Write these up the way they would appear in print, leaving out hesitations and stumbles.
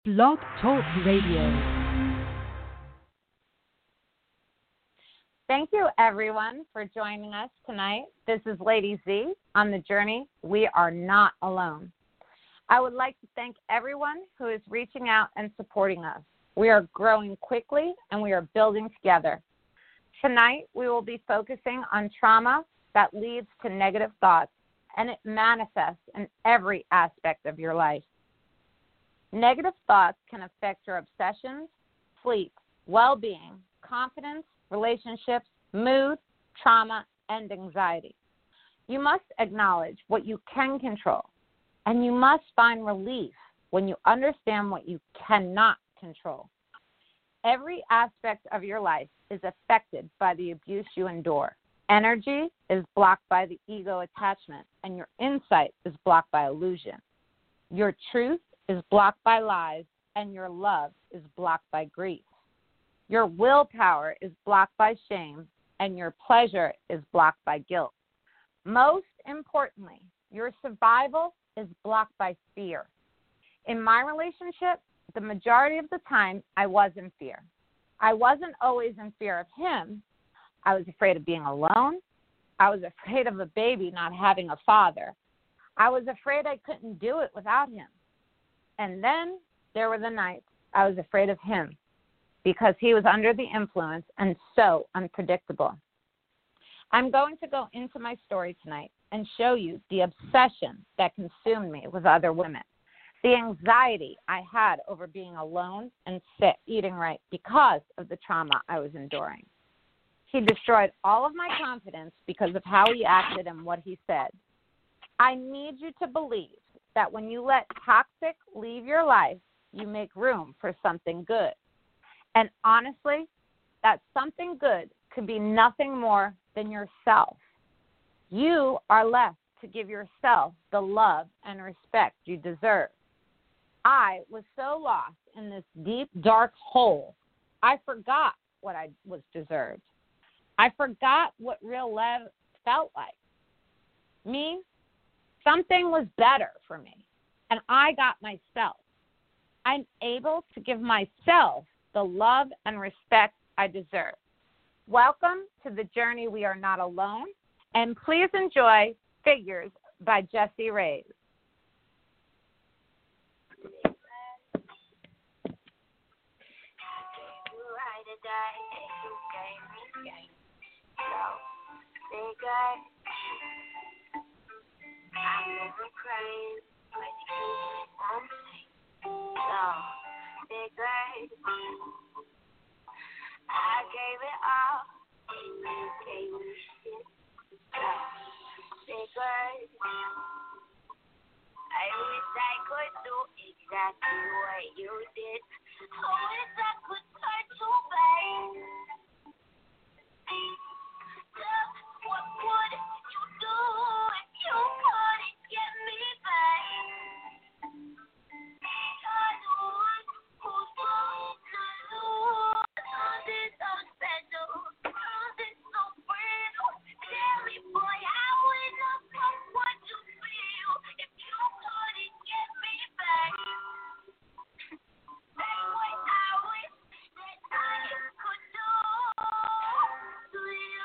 Blog Talk Radio. Thank you, everyone, for joining us tonight. This is Lady Z on the journey. We are not alone. I would like to thank everyone who is reaching out and supporting us. We are growing quickly, and we are building together. Tonight, we will be focusing on trauma that leads to negative thoughts, and it manifests in every aspect of your life. Negative thoughts can affect your obsessions, sleep, well-being, confidence, relationships, mood, trauma, and anxiety. You must acknowledge what you can control, and you must find relief when you understand what you cannot control. Every aspect of your life is affected by the abuse you endure. Energy is blocked by the ego attachment, and your insight is blocked by illusion. Your truth is blocked by lies, and your love is blocked by grief. Your willpower is blocked by shame, and your pleasure is blocked by guilt. Most importantly, your survival is blocked by fear. In my relationship, the majority of the time, I was in fear. I wasn't always in fear of him. I was afraid of being alone. I was afraid of a baby not having a father. I was afraid I couldn't do it without him. And then there were the nights I was afraid of him because he was under the influence and so unpredictable. I'm going to go into my story tonight and show you the obsession that consumed me with other women, the anxiety I had over being alone and sick, eating right because of the trauma I was enduring. He destroyed all of my confidence because of how he acted and what he said. I need you to believe that when you let toxic leave your life, you make room for something good. And honestly, that something good could be nothing more than yourself. You are left to give yourself the love and respect you deserve. I was so lost in this deep, dark hole, I forgot what I was deserved. I forgot what real love felt like. Something was better for me, and I got myself. I'm able to give myself the love and respect I deserve. Welcome to the journey. We are not alone, and please enjoy Figures by Jessie Reyes. I never cried, but you won't say so. Bigger, I gave it all, and you gave me shit. So bigger, I wish I could do exactly what you did. I wish I could touch you, babe. What would you do if you couldn't get me back? You're the one who's going to lose. Cause it's so special. Cause it's so real. Tell me, boy, how in the fuck would you feel if you couldn't get me back? That's what I wish that I could do. Do you?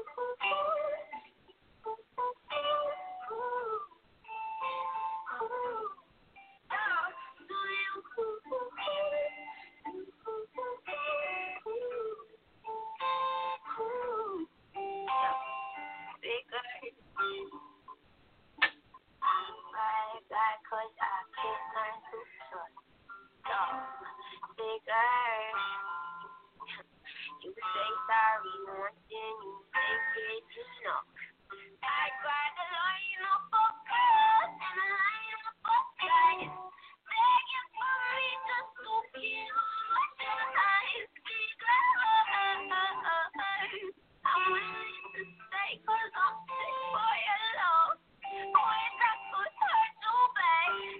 Cause I can't learn to trust. So, bigger. You say sorry once, then you take it enough. I cried a line of focus and a line of focus, begging for me just to feel what your eyes bigger. I'm willing to stay cause I'm sick for your love. Wish I could hurt you, babe.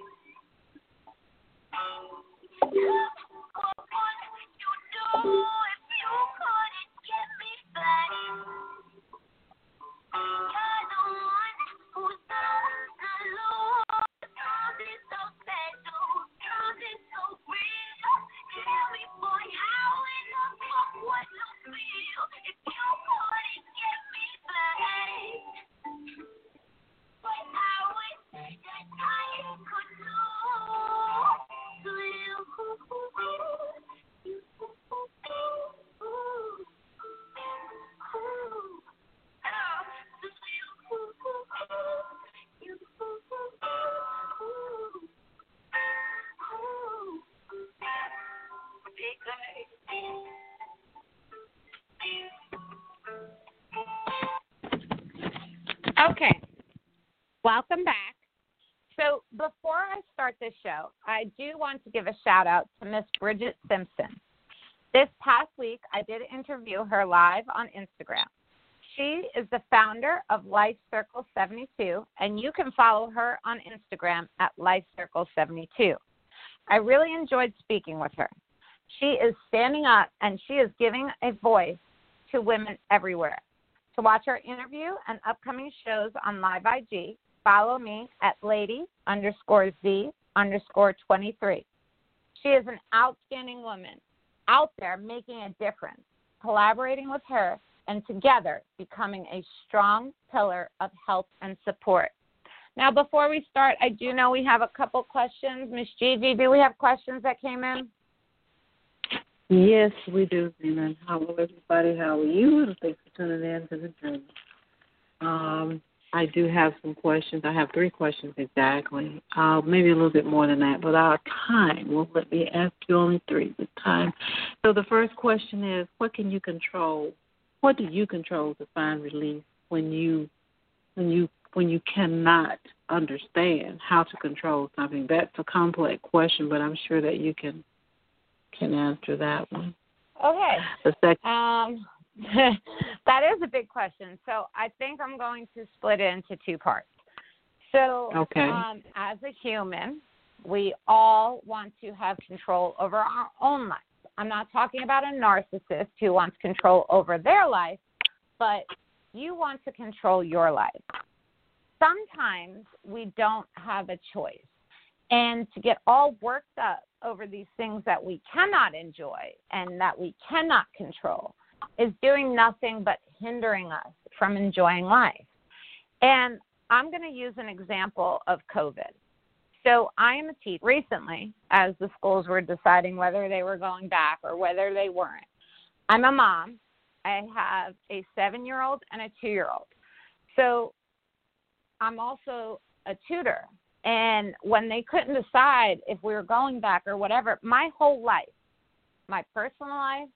What would you do if you couldn't get me back? Okay, welcome back. So before I start this show, I do want to give a shout out to Miss Bridget Simpson. This past week, I did interview her live on Instagram. She is the founder of Life Circle 72, and you can follow her on Instagram at Life Circle 72. I really enjoyed speaking with her. She is standing up, and she is giving a voice to women everywhere. To watch our interview and upcoming shows on Live IG, follow me at lady_Z_23. She is an outstanding woman out there making a difference, collaborating with her, and together becoming a strong pillar of help and support. Now, before we start, I do know we have a couple questions. Ms. Gigi, do we have questions that came in? Yes, we do, Zena. Hello, everybody. How are you? And thanks for tuning in to the journey. I do have some questions. I have 3 questions exactly, maybe a little bit more than that, but our time won't let me ask you only 3 this time. So the first question is, what can you control? What do you control to find relief when you cannot understand how to control something? That's a complex question, but I'm sure that you can answer that one. Okay. The second. That is a big question. So I think I'm going to split it into 2 parts. So okay. As a human, we all want to have control over our own life. I'm not talking about a narcissist who wants control over their life, but you want to control your life. Sometimes we don't have a choice. And to get all worked up over these things that we cannot enjoy and that we cannot control is doing nothing but hindering us from enjoying life. And I'm going to use an example of COVID. So I am a teacher. Recently, as the schools were deciding whether they were going back or whether they weren't, I'm a mom. I have a 7-year-old and a 2-year-old. So I'm also a tutor. And when they couldn't decide if we were going back or whatever, my whole life, my personal life,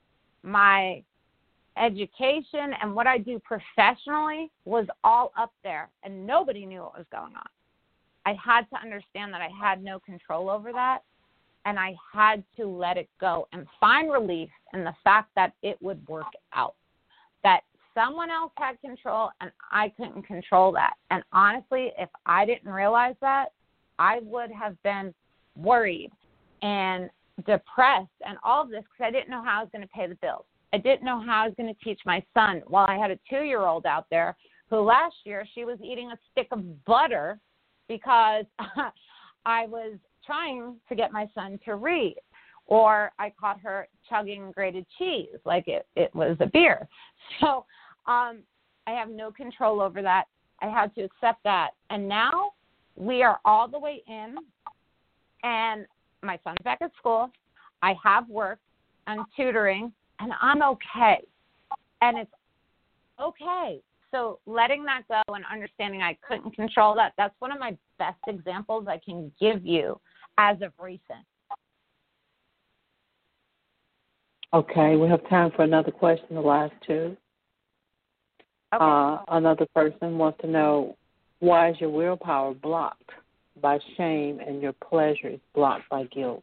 my education, and what I do professionally was all up there, and nobody knew what was going on. I had to understand that I had no control over that, and I had to let it go and find relief in the fact that it would work out, that someone else had control and I couldn't control that. And honestly, if I didn't realize that, I would have been worried and depressed and all of this because I didn't know how I was going to pay the bills. I didn't know how I was going to teach my son while I had a 2-year-old out there who last year she was eating a stick of butter because I was trying to get my son to read. Or I caught her chugging grated cheese like it was a beer. So I have no control over that. I had to accept that. And now we are all the way in, and my son's back at school. I have work. I'm tutoring, and I'm okay. And it's okay. So letting that go and understanding I couldn't control that, that's one of my best examples I can give you as of recent. Okay, we have time for another question, the last 2. Okay. Another person wants to know, why is your willpower blocked by shame and your pleasure is blocked by guilt?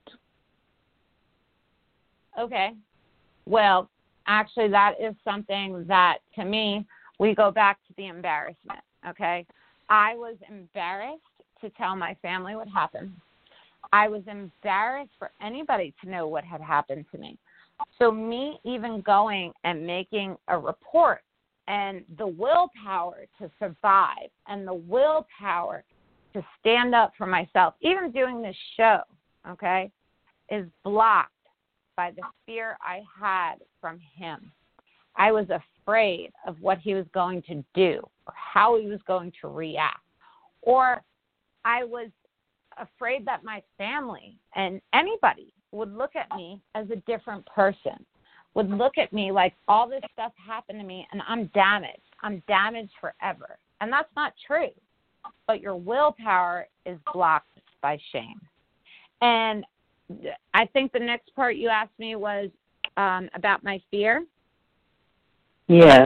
Okay. Well, actually, that is something that, to me, we go back to the embarrassment, okay? I was embarrassed to tell my family what happened. I was embarrassed for anybody to know what had happened to me. So me even going and making a report and the willpower to survive and the willpower to stand up for myself, even doing this show, okay, is blocked by the fear I had from him. I was afraid of what he was going to do or how he was going to react. Or I was afraid that my family and anybody would look at me as a different person, would look at me like all this stuff happened to me and I'm damaged. I'm damaged forever. And that's not true. But your willpower is blocked by shame. And I I think the next part you asked me was about my fear. Yes.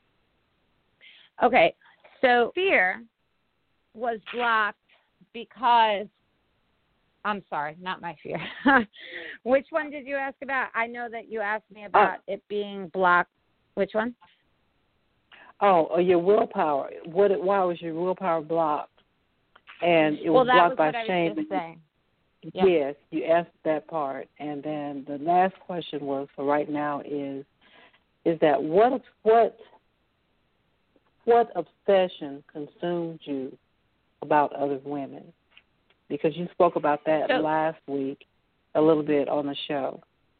Okay, so fear was blocked because, I'm sorry, not my fear. Which one did you ask about? I know that you asked me about it being blocked. Which one? Oh, your willpower. Why was your willpower blocked? And it was blocked by shame. I was just saying. Yes, you asked that part. And then the last question was, for right now, is that what obsession consumed you about other women? Because you spoke about that last week a little bit on the show.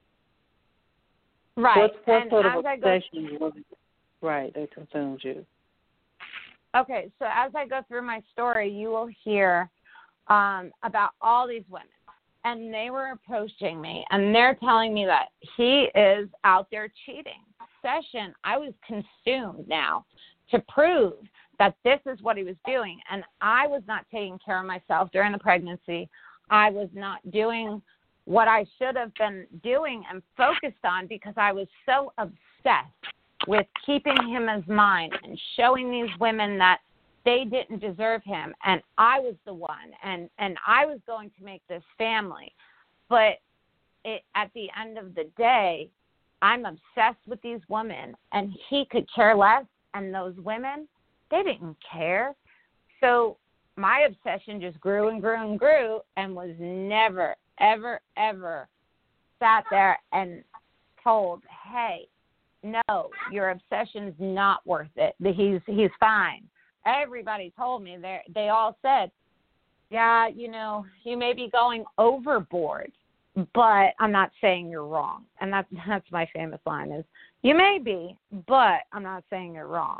Right. What sort of obsession was it, right, that consumed you? Okay, so as I go through my story, you will hear about all these women. And they were approaching me, and they're telling me that he is out there cheating. Obsession, I was consumed now to prove that this is what he was doing. And I was not taking care of myself during the pregnancy. I was not doing what I should have been doing and focused on because I was so obsessed with keeping him as mine and showing these women that they didn't deserve him, and I was the one, and I was going to make this family. But at the end of the day, I'm obsessed with these women, and he could care less, and those women, they didn't care. So my obsession just grew and grew and grew and was never, ever, ever sat there and told, hey, no, your obsession's not worth it. He's fine. Everybody told me, they all said, yeah, you may be going overboard, but I'm not saying you're wrong. And that's my famous line is, you may be, but I'm not saying you're wrong.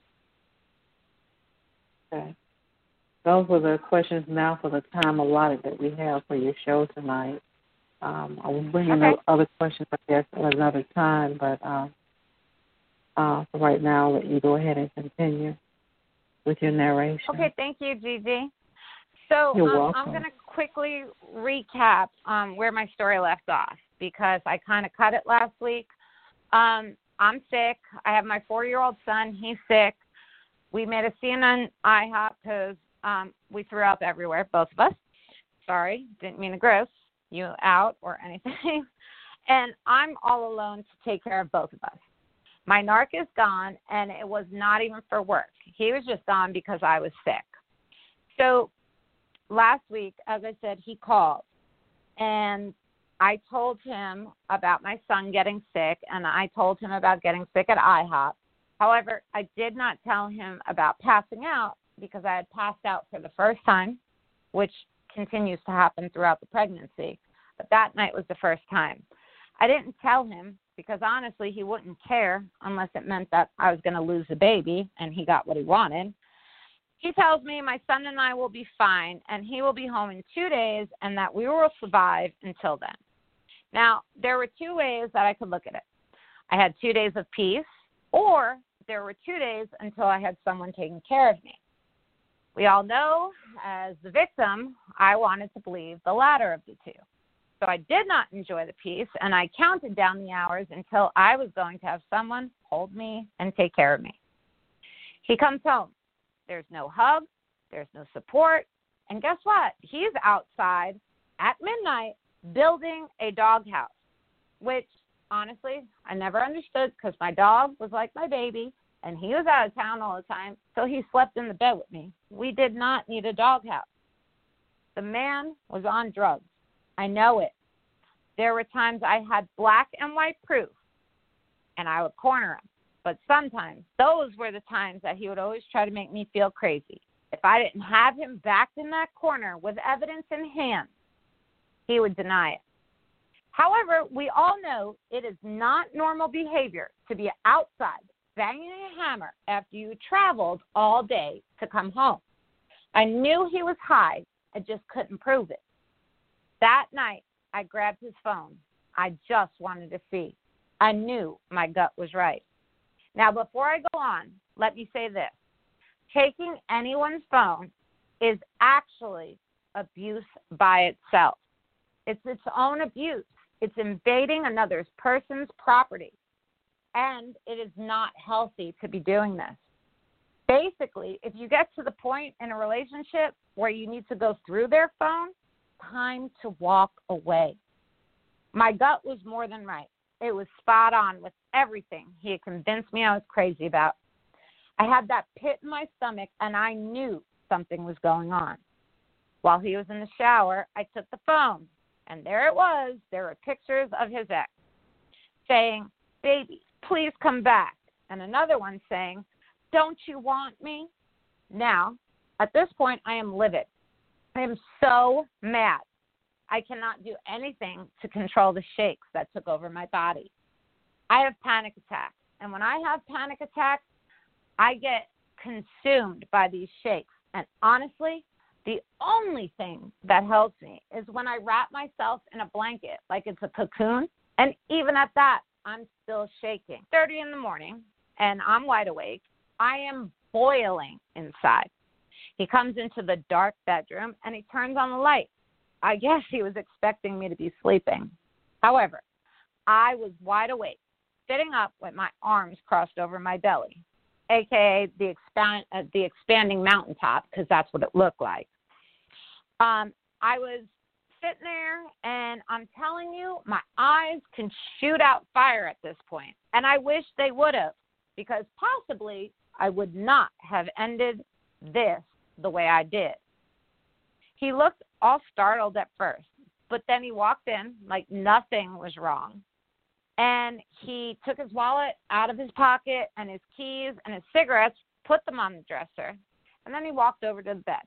Okay. Those were the questions now for the time allotted that we have for your show tonight. I will bring in other questions, I guess, at another time, but for right now, I'll let you go ahead and continue with your narration. Okay, thank you, Gigi. So You're welcome. I'm going to quickly recap where my story left off because I kind of cut it last week. I'm sick. I have my 4-year-old son. He's sick. We made a scene on IHOP because we threw up everywhere, both of us. Sorry, didn't mean to gross you out or anything. And I'm all alone to take care of both of us. My narc is gone, and it was not even for work. He was just gone because I was sick. So last week, as I said, he called, and I told him about my son getting sick, and I told him about getting sick at IHOP. However, I did not tell him about passing out because I had passed out for the first time, which continues to happen throughout the pregnancy. But that night was the first time. I didn't tell him because, honestly, he wouldn't care unless it meant that I was going to lose the baby and he got what he wanted. He tells me my son and I will be fine and he will be home in 2 days and that we will survive until then. Now, there were 2 ways that I could look at it. I had 2 days of peace, or there were 2 days until I had someone taking care of me. We all know, as the victim, I wanted to believe the latter of the two. So I did not enjoy the peace, and I counted down the hours until I was going to have someone hold me and take care of me. He comes home. There's no hug. There's no support. And guess what? He's outside at midnight building a doghouse, which, honestly, I never understood because my dog was like my baby, and he was out of town all the time, so he slept in the bed with me. We did not need a doghouse. The man was on drugs. I know it. There were times I had black and white proof, and I would corner him. But sometimes those were the times that he would always try to make me feel crazy. If I didn't have him backed in that corner with evidence in hand, he would deny it. However, we all know it is not normal behavior to be outside banging a hammer after you traveled all day to come home. I knew he was high. I just couldn't prove it. That night, I grabbed his phone. I just wanted to see. I knew my gut was right. Now, before I go on, let me say this. Taking anyone's phone is actually abuse by itself. It's its own abuse. It's invading another person's property. And it is not healthy to be doing this. Basically, if you get to the point in a relationship where you need to go through their phone, time to walk away. My gut was more than right. It was spot on with everything he had convinced me I was crazy about. I had that pit in my stomach, and I knew something was going on. While he was in the shower, I took the phone, and there it was. There were pictures of his ex saying, "Baby, please come back." And another one saying, "Don't you want me?" Now, at this point, I am livid. I am so mad. I cannot do anything to control the shakes that took over my body. I have panic attacks. And when I have panic attacks, I get consumed by these shakes. And honestly, the only thing that helps me is when I wrap myself in a blanket like it's a cocoon. And even at that, I'm still shaking. 30 in the morning, and I'm wide awake. I am boiling inside. He comes into the dark bedroom, and he turns on the light. I guess he was expecting me to be sleeping. However, I was wide awake, sitting up with my arms crossed over my belly, a.k.a. the expanding mountaintop, because that's what it looked like. I was sitting there, and I'm telling you, my eyes can shoot out fire at this point, and I wish they would have, because possibly I would not have ended this the way I did. He looked all startled at first, but then he walked in like nothing was wrong. And he took his wallet out of his pocket and his keys and his cigarettes, put them on the dresser, and then he walked over to the bed.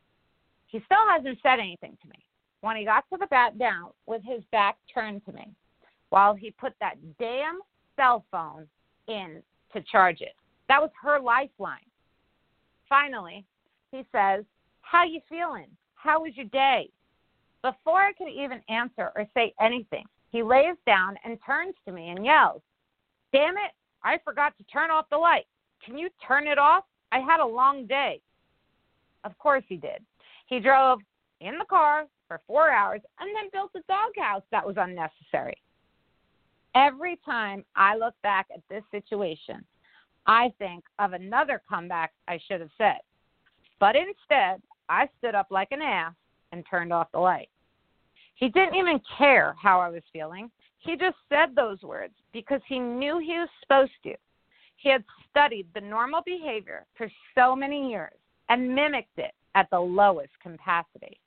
He still hasn't said anything to me. When he got to the bed down with his back turned to me, while he put that damn cell phone in to charge it. That was her lifeline. Finally, he says, "How you feeling? How was your day?" Before I could even answer or say anything, he lays down and turns to me and yells, "Damn it, I forgot to turn off the light. Can you turn it off? I had a long day." Of course he did. He drove in the car for 4 hours and then built a doghouse that was unnecessary. Every time I look back at this situation, I think of another comeback I should have said. But instead, I stood up like an ass and turned off the light. He didn't even care how I was feeling. He just said those words because he knew he was supposed to. He had studied the normal behavior for so many years and mimicked it at the lowest capacity.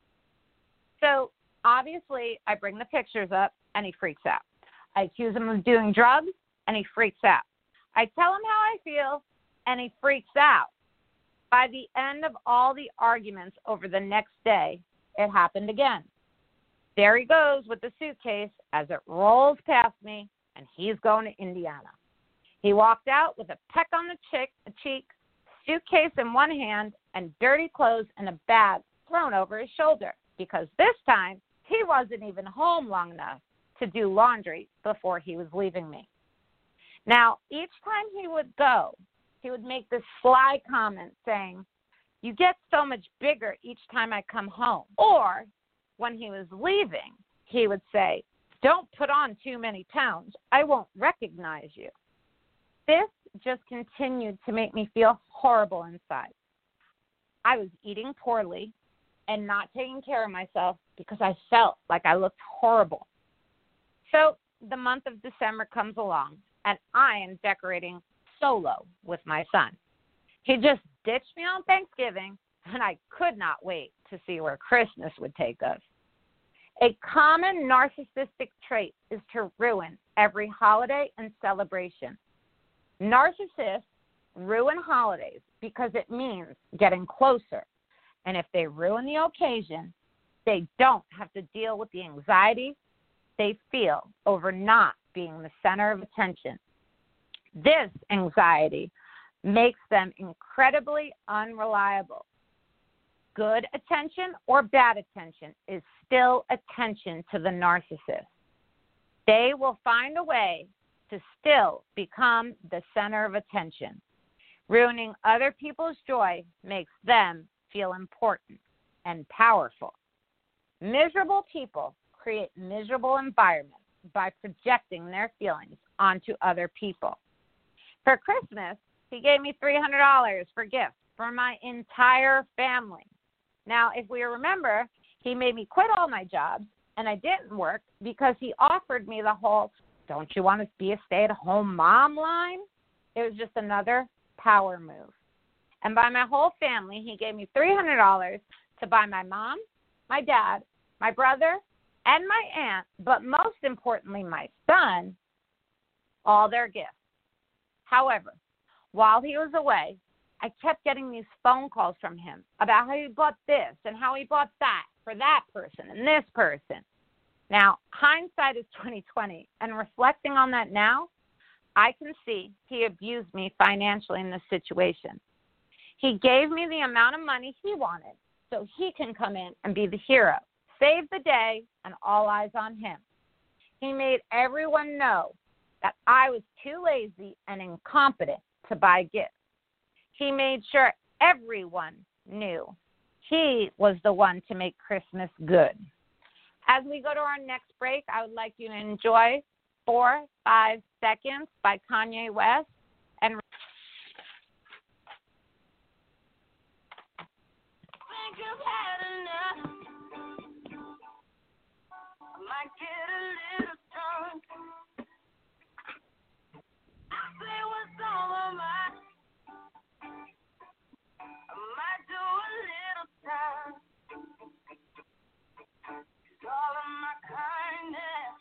So obviously, I bring the pictures up and he freaks out. I accuse him of doing drugs and he freaks out. I tell him how I feel and he freaks out. By the end of all the arguments over the next day, it happened again. There he goes with the suitcase as it rolls past me, and he's going to Indiana. He walked out with a peck on the cheek, suitcase in one hand, and dirty clothes in a bag thrown over his shoulder, because this time he wasn't even home long enough to do laundry before he was leaving me. Now, each time he would go, he would make this sly comment saying, "You get so much bigger each time I come home." Or when he was leaving, he would say, "Don't put on too many pounds. I won't recognize you." This just continued to make me feel horrible inside. I was eating poorly and not taking care of myself because I felt like I looked horrible. So the month of December comes along, and I am decorating solo with my son. He just ditched me on Thanksgiving, and I could not wait to see where Christmas would take us. A common narcissistic trait is to ruin every holiday and celebration. Narcissists ruin holidays because it means getting closer. And if they ruin the occasion, they don't have to deal with the anxiety they feel over not being the center of attention. This anxiety makes them incredibly unreliable. Good attention or bad attention is still attention to the narcissist. They will find a way to still become the center of attention. Ruining other people's joy makes them feel important and powerful. Miserable people create miserable environments by projecting their feelings onto other people. For Christmas, he gave me $300 for gifts for my entire family. Now, if we remember, he made me quit all my jobs, and I didn't work because he offered me the whole, don't you want to be a stay-at-home mom line? It was just another power move. And by my whole family, he gave me $300 to buy my mom, my dad, my brother, and my aunt, but most importantly, my son, all their gifts. However, while he was away, I kept getting these phone calls from him about how he bought this and how he bought that for that person and this person. Now, hindsight is 20/20, and reflecting on that now, I can see he abused me financially in this situation. He gave me the amount of money he wanted so he can come in and be the hero, save the day, and all eyes on him. He made everyone know that I was too lazy and incompetent to buy gifts. He made sure everyone knew he was the one to make Christmas good. As we go to our next break, I would like you to enjoy 4, 5 Seconds by Kanye West. And Think you've had enough. I might get a little drunk. I say what's on my mind. I might do a little time. It's all of my kindness.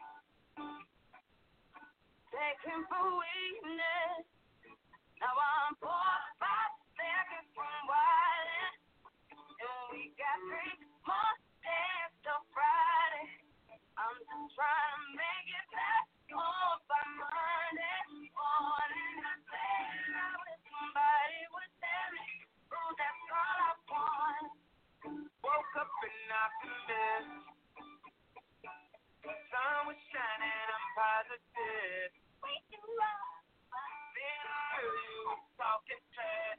Taking for weakness. Now I'm 4, 5 seconds from wildin'. And we got 3 more days till Friday. I'm just trying to make it back home by Monday morning. I said I wish somebody would tell me, oh, that's all I want. Woke up and I missed. The sun was shining, I'm positive. Waking up. Then I heard you talking trash.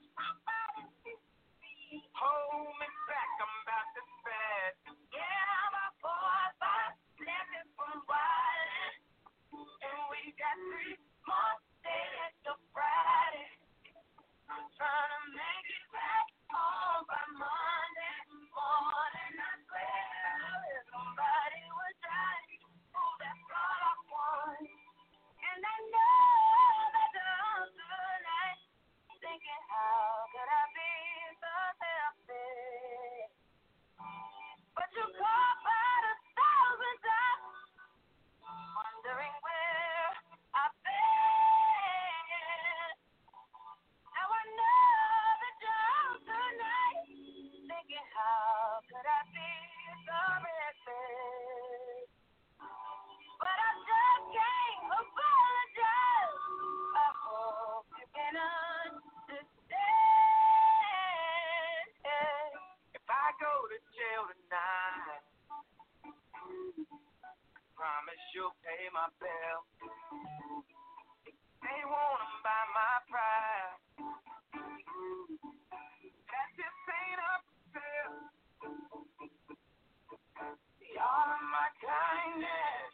Hold me back, I'm about to spaz. Yeah, I'm about 4 or 5 seconds from wildin'. And we got 3 more days till Friday. I'm trying to make it back home by Monday morning. I swear if somebody would die, oh, that's all I want. And I know that I'm tonight thinking, how could I be so selfish? But you caught about 1,000 times, wondering where I've been. Now I know that you're tonight thinking, how could I be so reckless? But I just can't apologize. I hope you can understand. If I go to jail tonight, promise you'll pay my bill. They wanna buy my pride. That just ain't up to all of my kindness.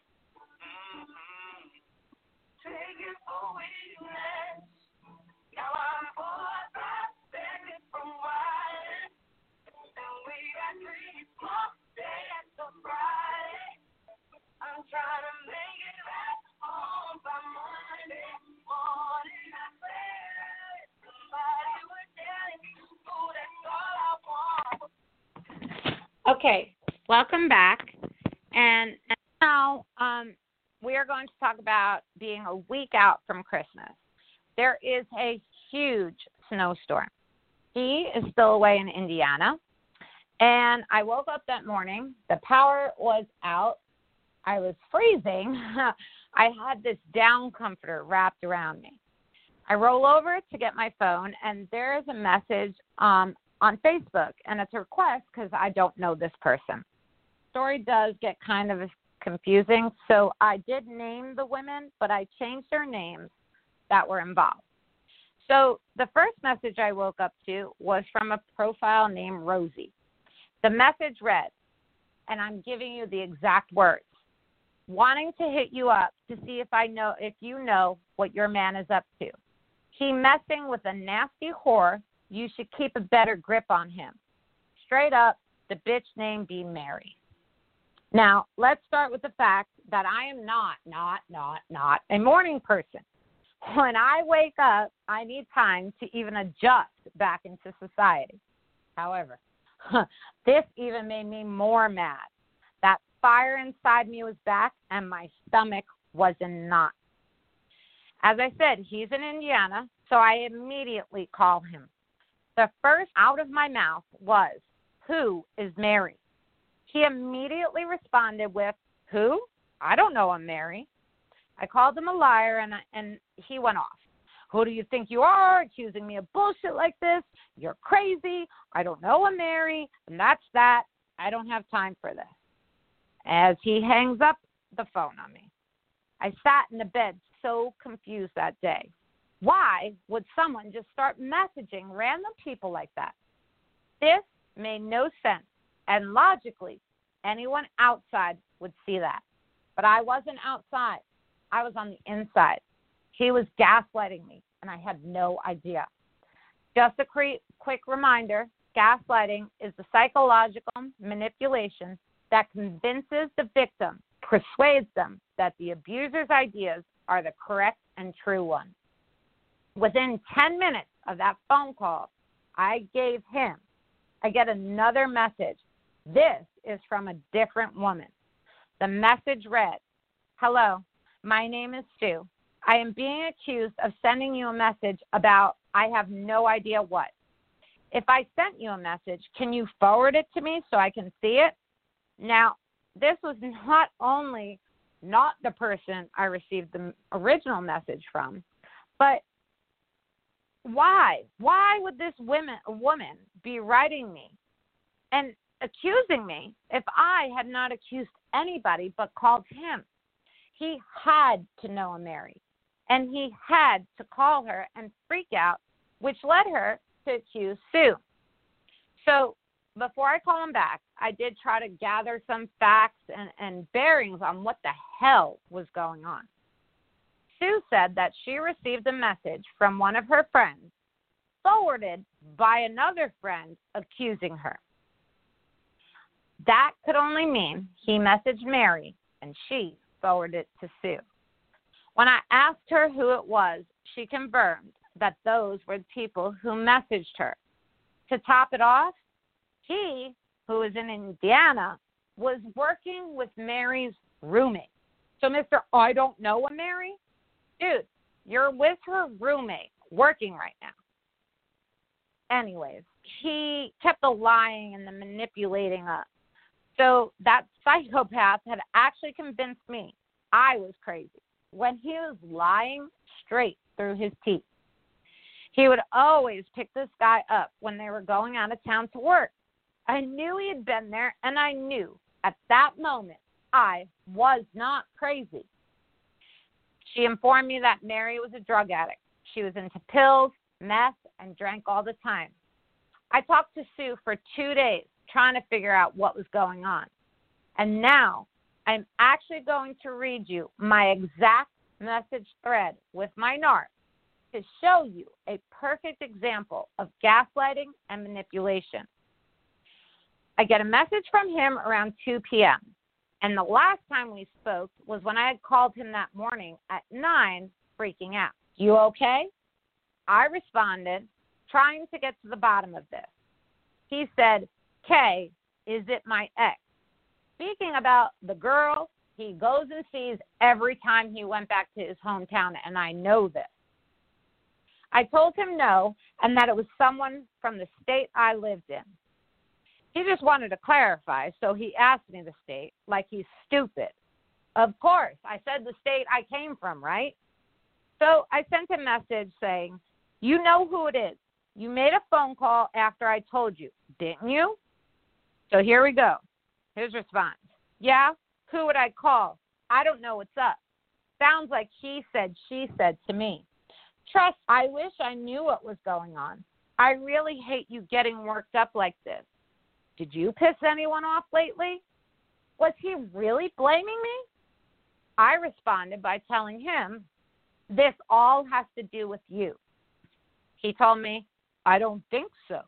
Take it for weakness. Now I'm 4 or 5 seconds from wildin'. And we got 3 more days till Friday. I'm trying to make it back home by Monday morning. I swear if somebody would tell me, oh, that's all I want. okay, welcome back. And now we are going to talk about being a week out from Christmas. There is a huge snowstorm. He is still away in Indiana. And I woke up that morning. The power was out. I was freezing. I had this down comforter wrapped around me. I roll over to get my phone, and there is a message on Facebook, and it's a request because I don't know this person. Story does get kind of confusing, so I did name the women, but I changed their names that were involved. So the first message I woke up to was from a profile named Rosie. The message read, and I'm giving you the exact words. Wanting to hit you up to see if you know what your man is up to. He messing with a nasty whore. You should keep a better grip on him. Straight up, the bitch name be Mary. Now, let's start with the fact that I am not a morning person. When I wake up, I need time to even adjust back into society. However, this even made me more mad. That fire inside me was back, and my stomach was in knots. As I said, he's in Indiana, so I immediately call him. The first out of my mouth was, "Who is Mary?" He immediately responded with, "Who? I don't know a Mary." I called him a liar, and he went off. "Who do you think you are, accusing me of bullshit like this? You're crazy. I don't know a Mary, and that's that. I don't have time for this." As he hangs up the phone on me, I sat in the bed so confused that day. Why would someone just start messaging random people like that? This made no sense, and logically, anyone outside would see that. But I wasn't outside. I was on the inside. He was gaslighting me, and I had no idea. Just a quick reminder, gaslighting is the psychological manipulation that convinces the victim, persuades them that the abuser's ideas are the correct and true ones. Within 10 minutes of that phone call I gave him, I get another message. This is from a different woman. The message read, "Hello, my name is Sue. I am being accused of sending you a message about I have no idea what. If I sent you a message, can you forward it to me so I can see it?" Now, this was not only not the person I received the original message from, but why? Why would this woman be writing me and accusing me if I had not accused anybody but called him? He had to know a Mary, and he had to call her and freak out, which led her to accuse Sue. So before I call him back, I did try to gather some facts and bearings on what the hell was going on. Sue said that she received a message from one of her friends, forwarded by another friend accusing her. That could only mean he messaged Mary and she forwarded it to Sue. When I asked her who it was, she confirmed that those were the people who messaged her. To top it off, he, who is in Indiana, was working with Mary's roommate. So, Mr. I don't know a Mary? Dude, you're with her roommate working right now. Anyways, he kept the lying and the manipulating up. So that psychopath had actually convinced me I was crazy when he was lying straight through his teeth. He would always pick this guy up when they were going out of town to work. I knew he had been there, and I knew at that moment I was not crazy. She informed me that Mary was a drug addict. She was into pills, meth, and drank all the time. I talked to Sue for 2 days trying to figure out what was going on. And now I'm actually going to read you my exact message thread with my NARC to show you a perfect example of gaslighting and manipulation. I get a message from him around 2 p.m. And the last time we spoke was when I had called him that morning at 9, freaking out. "You okay?" I responded, trying to get to the bottom of this. He said, "Kay, is it my ex?" Speaking about the girl he goes and sees every time he went back to his hometown, and I know this. I told him no, and that it was someone from the state I lived in. He just wanted to clarify, so he asked me the state like he's stupid. Of course, I said the state I came from, right? So I sent a message saying, "You know who it is. You made a phone call after I told you, didn't you?" So here we go. His response. "Yeah, who would I call? I don't know what's up. Sounds like he said, she said to me. Trust, I wish I knew what was going on. I really hate you getting worked up like this. Did you piss anyone off lately?" Was he really blaming me? I responded by telling him, this all has to do with you. He told me, I don't think so.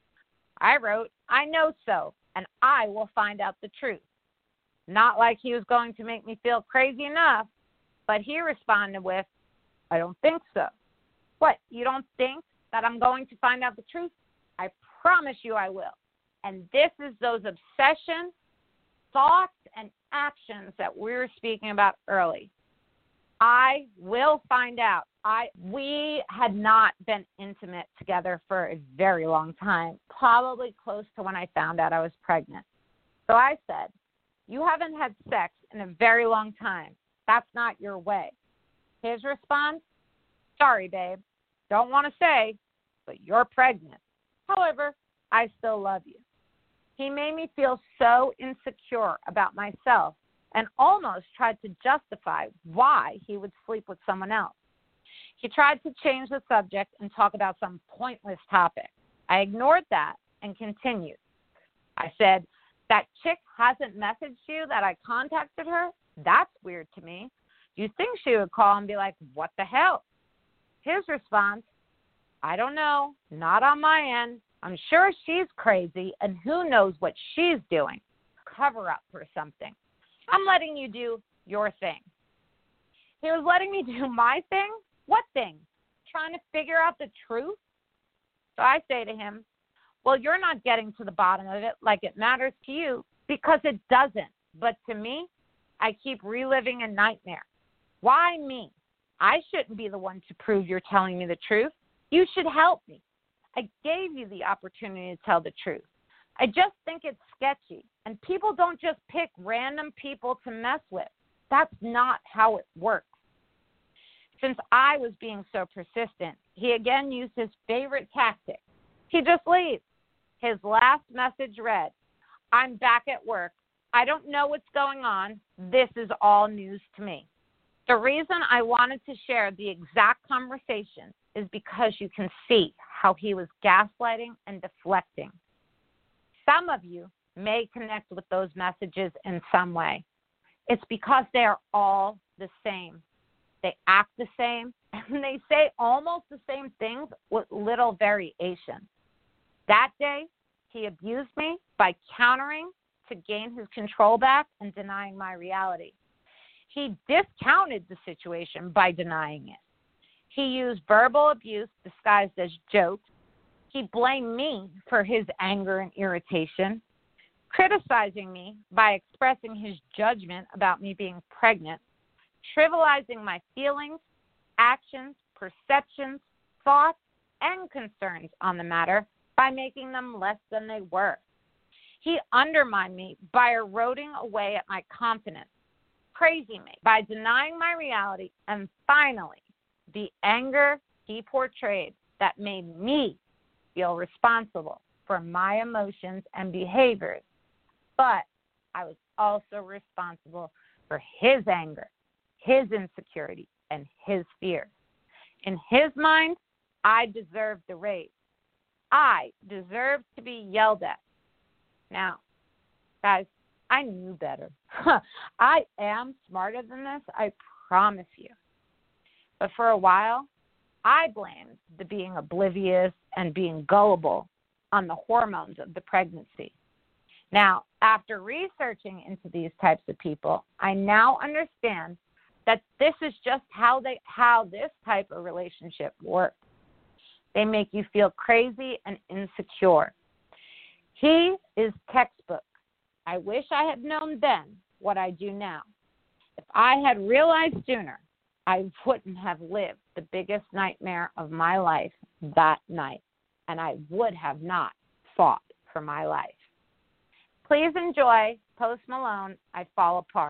I wrote, I know so, and I will find out the truth. Not like he was going to make me feel crazy enough, but he responded with, I don't think so. What, you don't think that I'm going to find out the truth? I promise you I will. And this is those obsession, thoughts, and actions that we were speaking about early. I will find out. We had not been intimate together for a very long time, probably close to when I found out I was pregnant. So I said, you haven't had sex in a very long time. That's not your way. His response, sorry, babe. Don't want to say, but you're pregnant. However, I still love you. He made me feel so insecure about myself and almost tried to justify why he would sleep with someone else. He tried to change the subject and talk about some pointless topic. I ignored that and continued. I said, that chick hasn't messaged you that I contacted her? That's weird to me. You think she would call and be like, what the hell? His response, I don't know, not on my end. I'm sure she's crazy, and who knows what she's doing. Cover up or something. I'm letting you do your thing. He was letting me do my thing? What thing? Trying to figure out the truth? So I say to him, well, you're not getting to the bottom of it like it matters to you because it doesn't. But to me, I keep reliving a nightmare. Why me? I shouldn't be the one to prove you're telling me the truth. You should help me. I gave you the opportunity to tell the truth. I just think it's sketchy, and people don't just pick random people to mess with. That's not how it works. Since I was being so persistent, he again used his favorite tactic. He just leaves. His last message read, I'm back at work. I don't know what's going on. This is all news to me. The reason I wanted to share the exact conversation is because you can see how he was gaslighting and deflecting. Some of you may connect with those messages in some way. It's because they are all the same. They act the same, and they say almost the same things with little variation. That day, he abused me by countering to gain his control back and denying my reality. He discounted the situation by denying it. He used verbal abuse disguised as jokes. He blamed me for his anger and irritation, criticizing me by expressing his judgment about me being pregnant, trivializing my feelings, actions, perceptions, thoughts, and concerns on the matter by making them less than they were. He undermined me by eroding away at my confidence, praising me by denying my reality, and finally, the anger he portrayed that made me feel responsible for my emotions and behaviors. But I was also responsible for his anger, his insecurity, and his fear. In his mind, I deserved the raise. I deserved to be yelled at. Now, guys, I knew better. I am smarter than this, I promise you. But for a while, I blamed the being oblivious and being gullible on the hormones of the pregnancy. Now, after researching into these types of people, I now understand that this is just how this type of relationship works. They make you feel crazy and insecure. He is textbook. I wish I had known then what I do now. If I had realized sooner, I wouldn't have lived the biggest nightmare of my life that night, and I would have not fought for my life. Please enjoy Post Malone, I Fall Apart.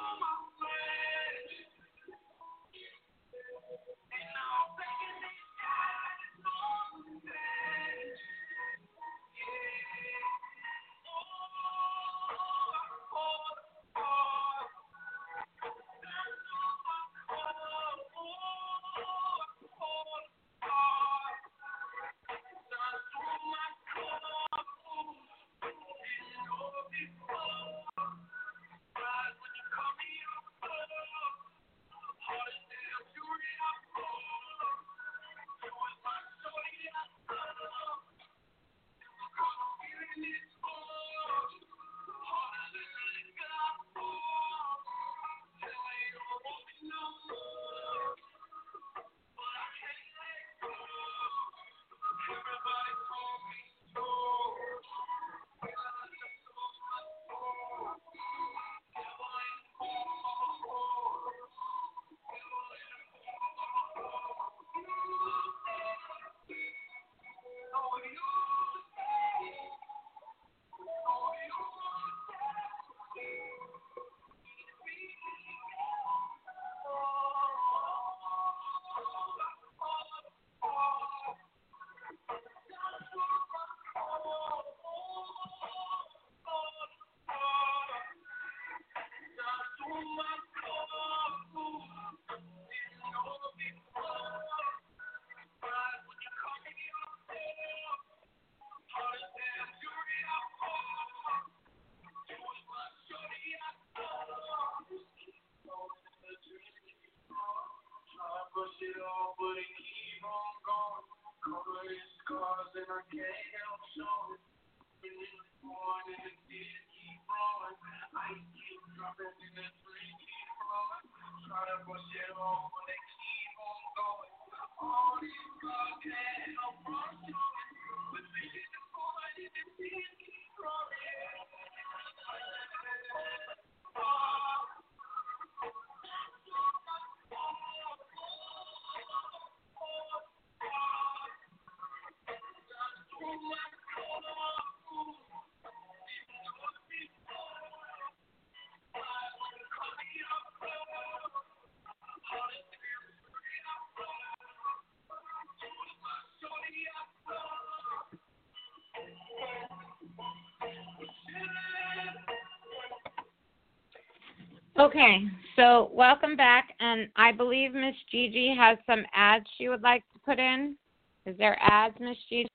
Okay, so welcome back, and I believe Miss Gigi has some ads she would like to put in. Is there ads, Miss Gigi?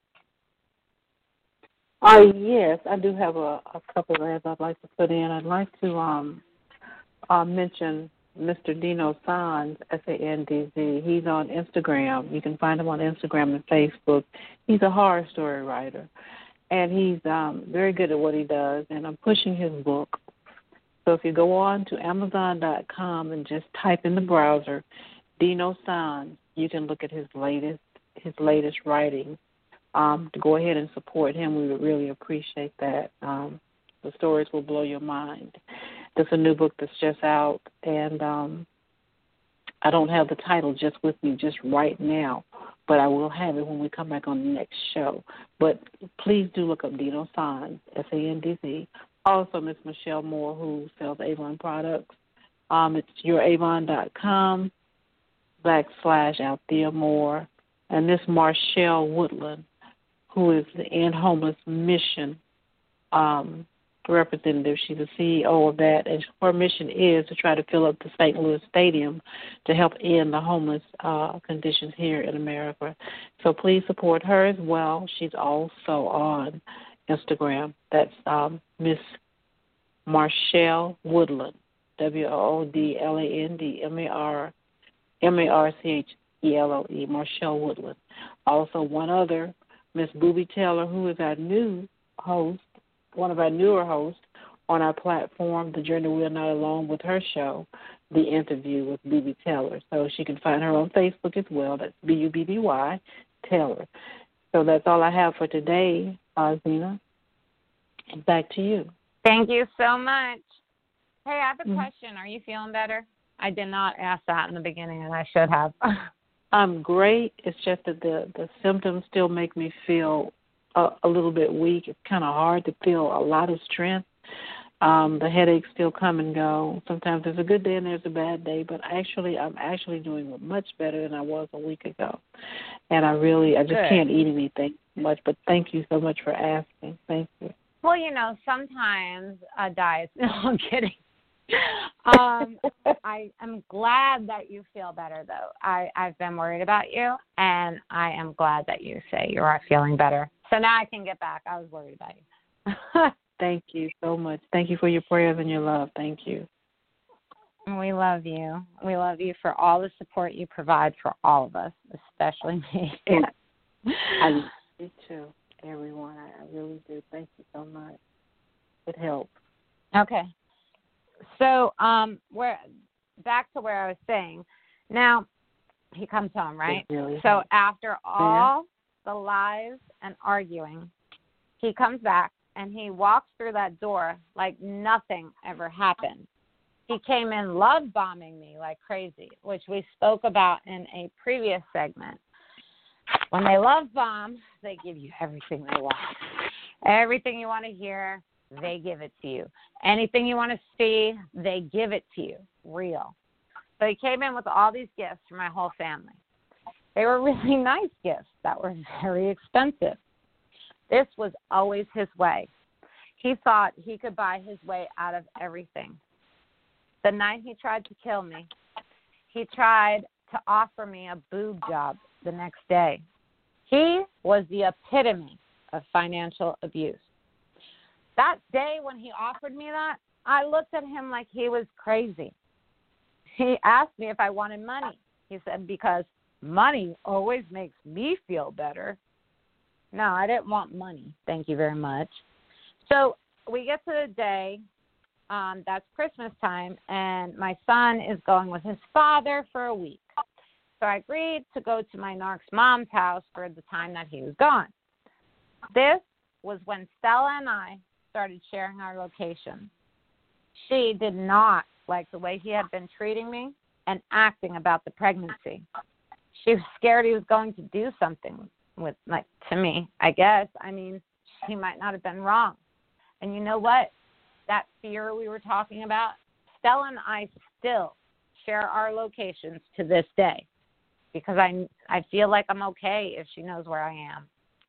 Yes, I do have a couple of ads I'd like to put in. I'd like to mention Mr. Dino Sands, S-A-N-D-Z. He's on Instagram. You can find him on Instagram and Facebook. He's a horror story writer, and he's very good at what he does, and I'm pushing his book. So if you go on to Amazon.com and just type in the browser Dino Sands, you can look at his latest writing. To go ahead and support him, we would really appreciate that. The stories will blow your mind. There's a new book that's just out, and I don't have the title just with me just right now, but I will have it when we come back on the next show. But please do look up Dino Sands, S-A-N-D-Z. Also, Miss Michelle Moore, who sells Avon products. It's youravon.com/Althea Moore. And this Marshall Woodland, who is the End Homeless Mission representative. She's the CEO of that, and her mission is to try to fill up the St. Louis Stadium to help end the homeless conditions here in America. So please support her as well. She's also on Instagram. That's Miss Marshall Woodland, WOODLAND, MARCHELLE, Marshall Woodland. Also, one other, Miss Booby Taylor, who is our new host, one of our newer hosts on our platform, The Journey We're Not Alone, with her show, The Interview with Booby Taylor. So she can find her on Facebook as well. That's BUBBY Taylor. So that's all I have for today, Zena. Back to you. Thank you so much. Hey, I have a question. Are you feeling better? I did not ask that in the beginning, and I should have. I'm great. It's just that the symptoms still make me feel a little bit weak. It's kind of hard to feel a lot of strength. The headaches still come and go. Sometimes there's a good day and there's a bad day, but I'm actually doing much better than I was a week ago. And I just Good. can't eat anything much, but thank you so much for asking. Thank you. Well, sometimes diets. No, I'm kidding. I am glad that you feel better, though. I've been worried about you, and I am glad that you say you are feeling better. So now I can get back. I was worried about you. Thank you so much. Thank you for your prayers and your love. Thank you. We love you. We love you for all the support you provide for all of us, especially me. And I love you too, everyone. I really do. Thank you so much. It helps. Okay. So we're back to where I was saying. Now, he comes home, right? Really so after all the lies and arguing, he comes back and he walks through that door like nothing ever happened. He came in love bombing me like crazy, which we spoke about in a previous segment. When they love bomb, they give you everything they want. Everything you want to hear, they give it to you. Anything you want to see, they give it to you. Real. So he came in with all these gifts for my whole family. They were really nice gifts that were very expensive. This was always his way. He thought he could buy his way out of everything. The night he tried to kill me, he tried to offer me a boob job the next day. He was the epitome of financial abuse. That day when he offered me that, I looked at him like he was crazy. He asked me if I wanted money. He said, because money always makes me feel better. No, I didn't want money. Thank you very much. So we get to the day, that's Christmas time, and my son is going with his father for a week. So I agreed to go to my narc's mom's house for the time that he was gone. This was when Stella and I started sharing our location. She did not like the way he had been treating me and acting about the pregnancy. She was scared he was going to do something to me, I guess. I mean, he might not have been wrong. And you know what? That fear we were talking about, Stella and I still share our locations to this day because I feel like I'm okay if she knows where I am.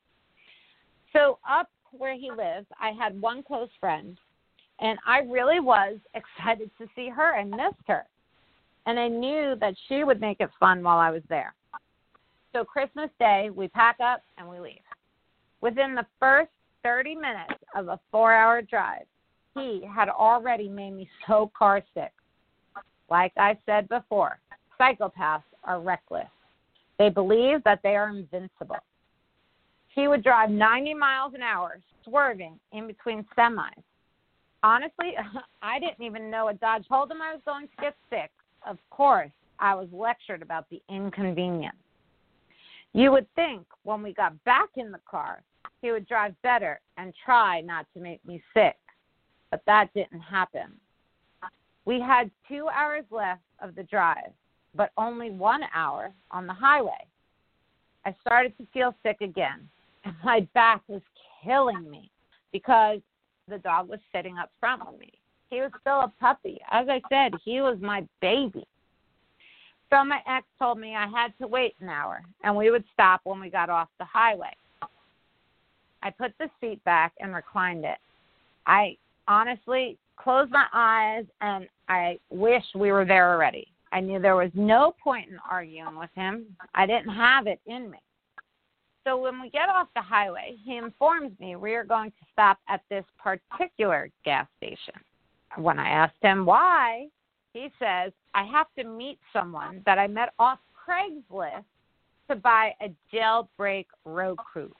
So up where he lives, I had one close friend, and I really was excited to see her and missed her. And I knew that she would make it fun while I was there. So Christmas Day, we pack up and we leave. Within the first 30 minutes of a 4-hour drive, he had already made me so car sick. Like I said before, psychopaths are reckless. They believe that they are invincible. He would drive 90 miles an hour, swerving in between semis. Honestly, I didn't even know a Dodge told him I was going to get sick. Of course, I was lectured about the inconvenience. You would think when we got back in the car, he would drive better and try not to make me sick. But that didn't happen. We had 2 hours left of the drive, but only 1 hour on the highway. I started to feel sick again, and my back was killing me because the dog was sitting up front with me. He was still a puppy. As I said, he was my baby. So my ex told me I had to wait an hour, and we would stop when we got off the highway. I put the seat back and reclined it. I honestly closed my eyes, and I wish we were there already. I knew there was no point in arguing with him. I didn't have it in me. So when we get off the highway, he informs me we are going to stop at this particular gas station. When I asked him why, he says, I have to meet someone that I met off Craigslist to buy a jailbreak Roku.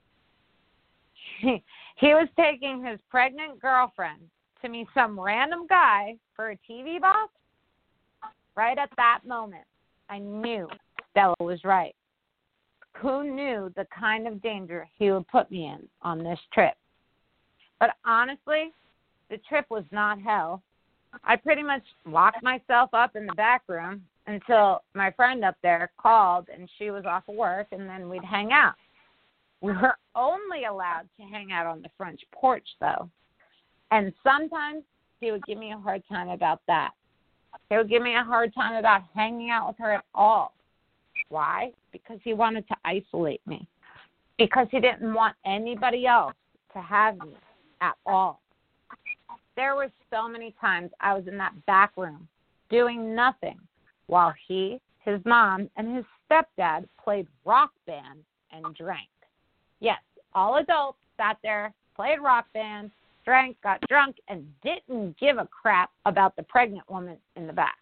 He was taking his pregnant girlfriend to meet some random guy for a TV box. Right at that moment, I knew Stella was right. Who knew the kind of danger he would put me in on this trip? But honestly, the trip was not hell. I pretty much locked myself up in the back room until my friend up there called and she was off of work, and then we'd hang out. We were only allowed to hang out on the front porch, though. And sometimes he would give me a hard time about that. He would give me a hard time about hanging out with her at all. Why? Because he wanted to isolate me. Because he didn't want anybody else to have me at all. There were so many times I was in that back room doing nothing while he, his mom, and his stepdad played rock band and drank. Yes, all adults sat there, played rock band, drank, got drunk, and didn't give a crap about the pregnant woman in the back.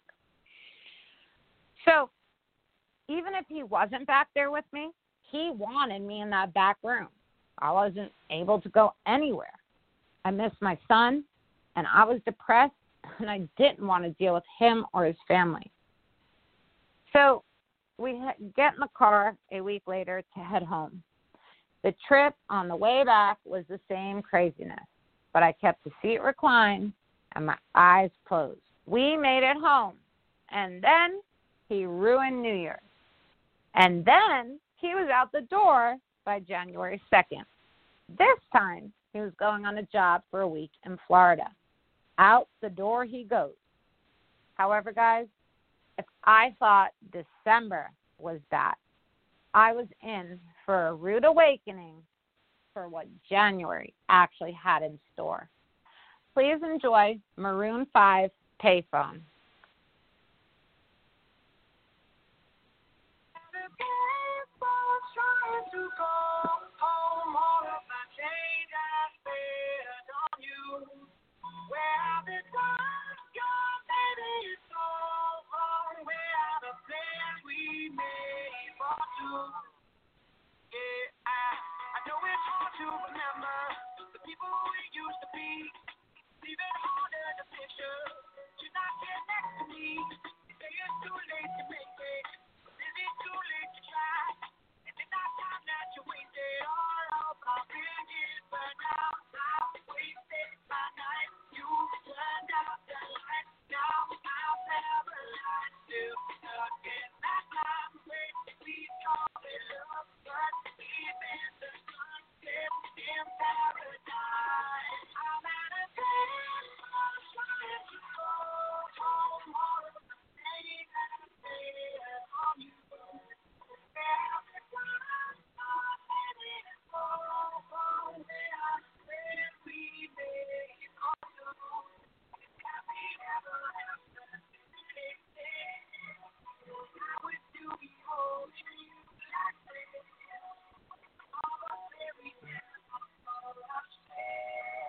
So even if he wasn't back there with me, he wanted me in that back room. I wasn't able to go anywhere. I missed my son, and I was depressed, and I didn't want to deal with him or his family. So we get in the car a week later to head home. The trip on the way back was the same craziness, but I kept the seat reclined and my eyes closed. We made it home, and then he ruined New Year's. And then he was out the door by January 2nd. This time, he was going on a job for a week in Florida. Out the door he goes. However, guys, if I thought December was that, I was in for a rude awakening for what January actually had in store. Please enjoy Maroon 5 Payphone. I know it's hard to remember the people we used to be. Even harder to picture you're not here next to me. You say it's too late to make it, but is it too late to try? And it's not time that you wasted all of my bridges, but now I've wasted my night. You turned out the light, now I'll never lie. Still stuck in that time when we called it love, but even the sun sets in paradise. I'm at a place I'm trying to go home. All of the pain that I feel on you. Every time I'm heading home, where we made it all through. Have we ever had something? How would you be holding you like this? All the very best of all I've said.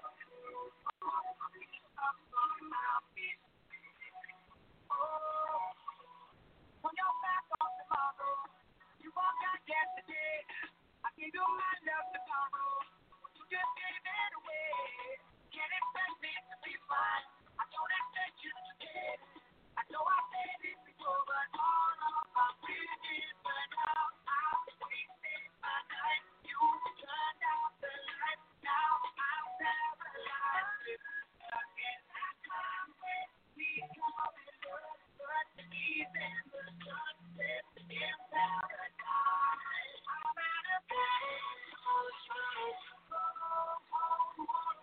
When you're back on tomorrow, you walk out yesterday. I gave you my love tomorrow. You just gave it away. Can't expect me to be fine. I don't expect you to get. I know I said it before, but all of my bridges burn out. I've wasted my night. You turned out the light. Now I'll never lie. Stuck in that time when we call it love, but even the sun sets in paradise. I'm at a place I'm trying to go home.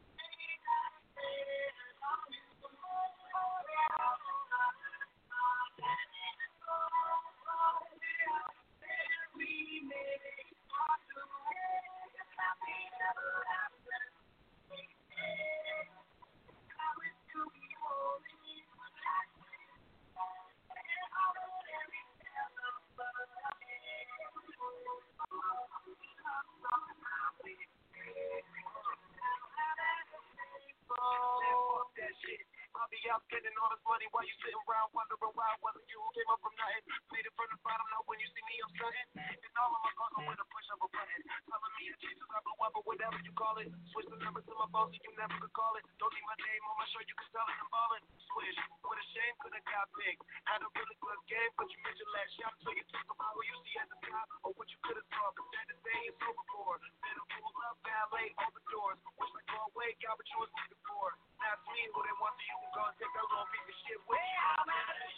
I'll be out spending all this money while you sitting around wondering why it wasn't you who came up from nothing. Made it from the bottom, now when you see me I'm stunting. And all of my cars are with a push of a button. Telling me the Jesus I blew up or whatever you call it. Switch the number to my phone so you never could call it. Don't need my name on my shirt, you can tell it I'm ballin'. Switch, what a shame could've got big. Had a really good game, but you missed your last shot. So you took about who you see at the top or what you could've saw. But that is day is over for. Better pull up, ballet, open doors. Wish I go away, got what you was looking for. Not me, who they want so you can go and take that little piece of shit with you. I'm at a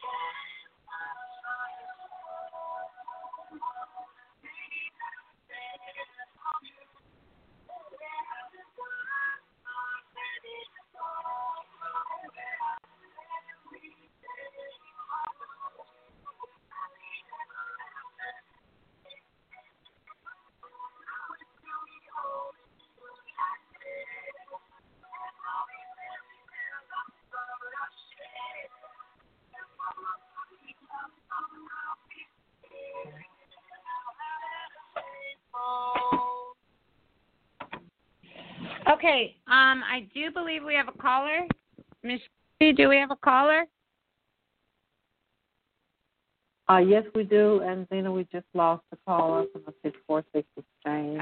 Okay, I do believe we have a caller. Miss G, do we have a caller? Yes, we do. And Zena, we just lost the caller from the 646 exchange.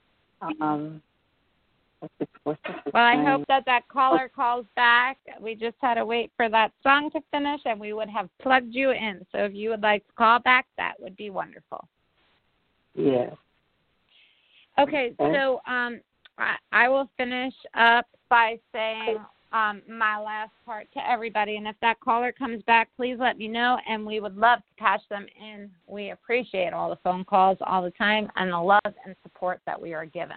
The 646 Well, I exchange. hope that caller calls back. We just had to wait for that song to finish, and we would have plugged you in. So if you would like to call back, that would be wonderful. Yes. Okay, so I will finish up by saying my last part to everybody. And if that caller comes back, please let me know, and we would love to patch them in. We appreciate all the phone calls all the time and the love and support that we are given.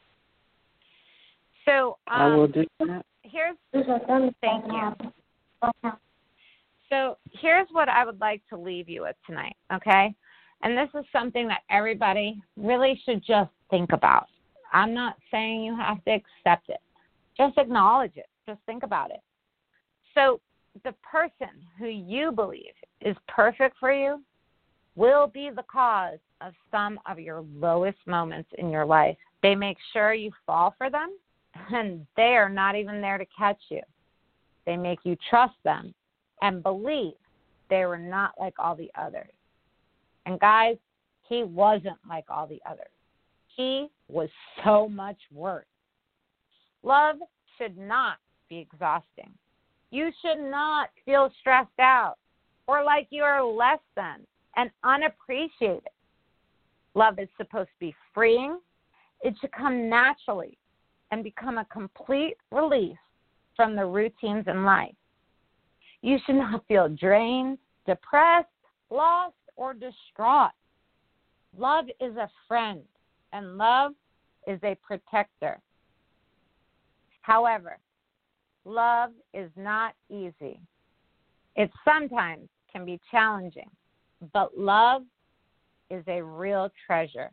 So I will do that. Thank you. So here's what I would like to leave you with tonight, okay? And this is something that everybody really should just think about. I'm not saying you have to accept it. Just acknowledge it. Just think about it. So the person who you believe is perfect for you will be the cause of some of your lowest moments in your life. They make sure you fall for them, and they are not even there to catch you. They make you trust them and believe they were not like all the others. And guys, he wasn't like all the others. He was so much worse. Love should not be exhausting. You should not feel stressed out or like you are less than and unappreciated. Love is supposed to be freeing. It should come naturally and become a complete release from the routines in life. You should not feel drained, depressed, lost, or distraught. Love is a friend, and love is a protector. However, love is not easy. It sometimes can be challenging, but love is a real treasure.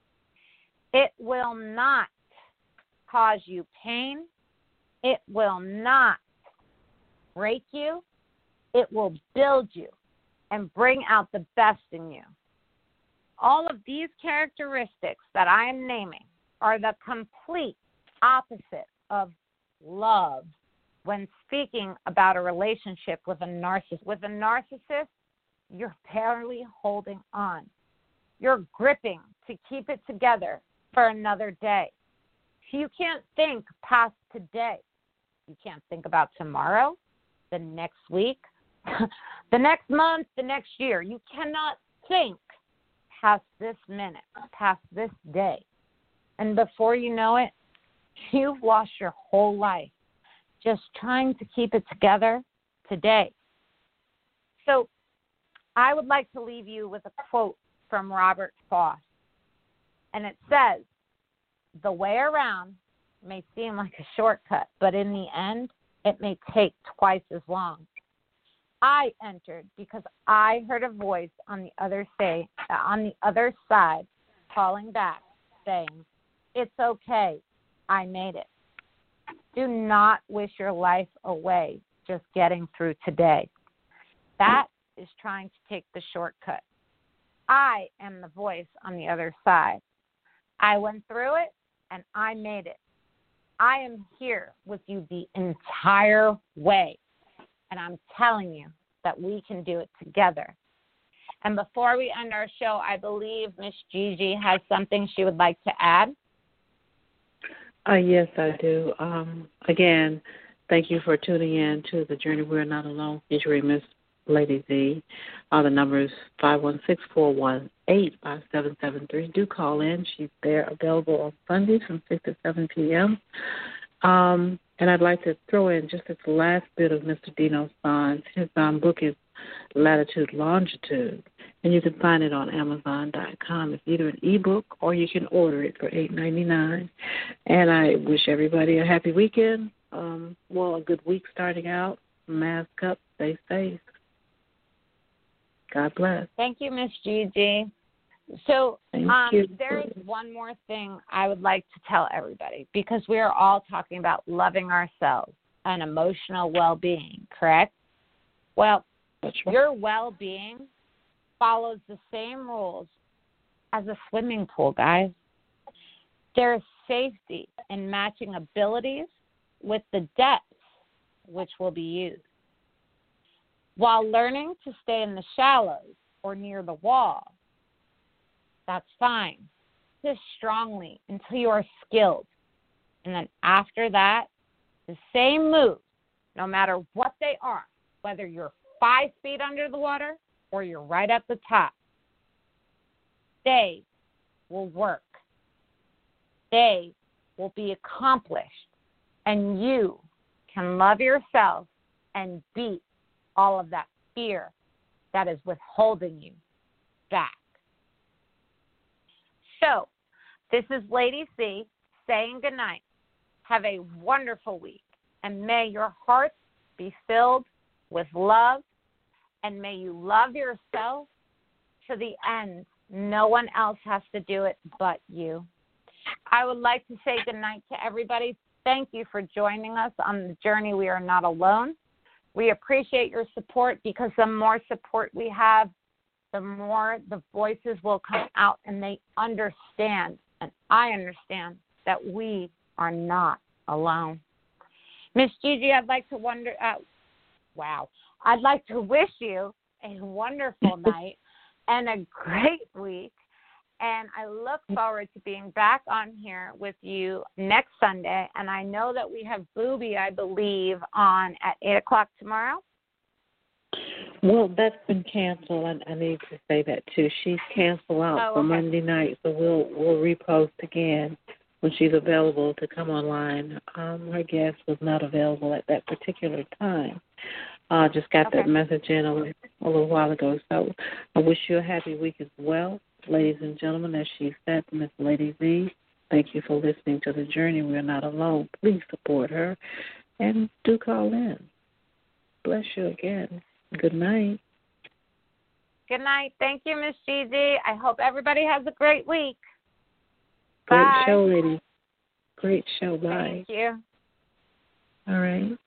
It will not cause you pain. It will not break you. It will build you and bring out the best in you. All of these characteristics that I am naming are the complete opposite of love when speaking about a relationship with a narcissist. With a narcissist, you're barely holding on. You're gripping to keep it together for another day. You can't think past today. You can't think about tomorrow, the next week, the next month, the next year. You cannot think past this minute, past this day. And before you know it, you've lost your whole life just trying to keep it together today. So I would like to leave you with a quote from Robert Frost. And it says, "The way around may seem like a shortcut, but in the end, it may take twice as long. I entered because I heard a voice on the other side calling back, saying, 'It's okay, I made it.' Do not wish your life away just getting through today. That is trying to take the shortcut. I am the voice on the other side. I went through it, and I made it. I am here with you the entire way, and I'm telling you that we can do it together." And before we end our show, I believe Miss Gigi has something she would like to add. Yes, I do. Again, thank you for tuning in to The Journey We're Not Alone, featuring Miss Lady Z. The number is 516-418-5773. Do call in. She's there, available on Sundays from 6 to 7 p.m. And I'd like to throw in just this last bit of Mr. Dino San's. His book is Latitude, Longitude, and you can find it on Amazon.com. It's either an ebook or you can order it for $8.99. And I wish everybody a happy weekend. A good week starting out. Mask up, stay safe. God bless. Thank you, Miss Gigi. So there is one more thing I would like to tell everybody, because we are all talking about loving ourselves and emotional well-being, correct? Well, That's right. Your well-being follows the same rules as a swimming pool, guys. There is safety in matching abilities with the depths which will be used. While learning to stay in the shallows or near the wall, that's fine. Just strongly until you are skilled. And then after that, the same moves, no matter what they are, whether you're 5 feet under the water or you're right at the top, they will work. They will be accomplished. And you can love yourself and beat all of that fear that is withholding you back. So, this is Lady C saying goodnight. Have a wonderful week, and may your hearts be filled with love, and may you love yourself to the end. No one else has to do it but you. I would like to say goodnight to everybody. Thank you for joining us on the journey. We are not alone. We appreciate your support, because the more support we have, the more the voices will come out and they understand, and I understand, that we are not alone. Miss Gigi, I'd like to I'd like to wish you a wonderful night and a great week. And I look forward to being back on here with you next Sunday. And I know that we have Booby, I believe, on at 8 o'clock tomorrow. Well, that's been canceled. I need to say that, too. She's canceled out for Monday night, so we'll repost again when she's available to come online. Her guest was not available at that particular time. Just got that message in a little while ago. So I wish you a happy week as well. Ladies and gentlemen, as she said, Miss Lady Z, thank you for listening to The Journey. We're not alone. Please support her and do call in. Bless you again. Good night. Good night. Thank you, Miss Gigi. I hope everybody has a great week. Great Bye. show, ladies. Great show. Bye. Thank you. All right.